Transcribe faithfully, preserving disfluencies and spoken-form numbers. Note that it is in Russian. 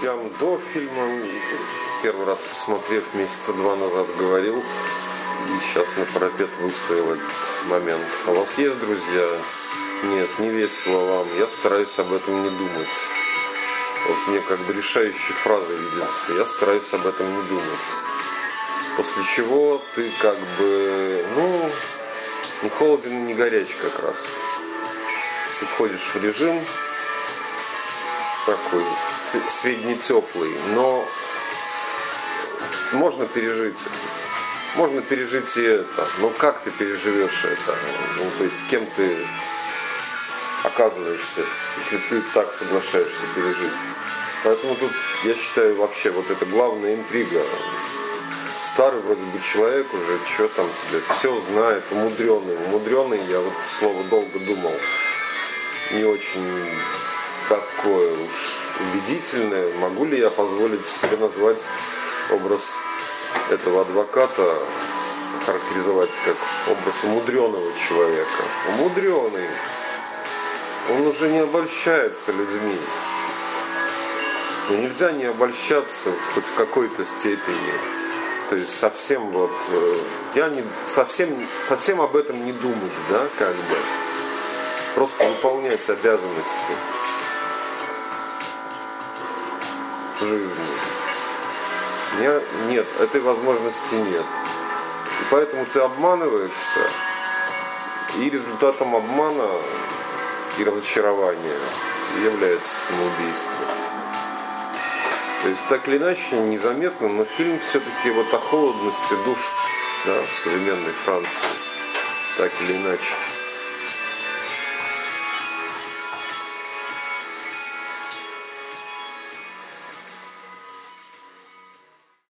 друзьям до фильма, первый раз посмотрев месяца два назад, говорил, и сейчас на парапет выставил этот момент. А у вас есть друзья? Нет, не весело вам, я стараюсь об этом не думать. Вот мне как бы решающей фразой видится, я стараюсь об этом не думать. После чего ты как бы, ну, не холоден, не горяч как раз. Ты входишь в режим такой среднетеплый, но можно пережить. Можно пережить и это. Но как ты переживешь это? Ну, то есть кем ты оказываешься, если ты так соглашаешься пережить. Поэтому тут, я считаю, вообще вот это главная интрига. Старый вроде бы человек уже, что там тебе, все знает, умудренный. Умудренный, я вот слово долго думал, не очень такое уж убедительное. Могу ли я позволить себе назвать образ этого адвоката, характеризовать как образ умудренного человека? Умудренный. Он уже не обольщается людьми. Но нельзя не обольщаться хоть в какой-то степени. То есть совсем вот, я не, совсем, совсем об этом не думать, да, как бы. Просто выполнять обязанности в жизни. Я, нет, этой возможности нет. И поэтому ты обманываешься, и результатом обмана и разочарования является самоубийство. То есть так или иначе незаметно, но фильм все-таки вот о холодности душ, да, в современной Франции, так или иначе.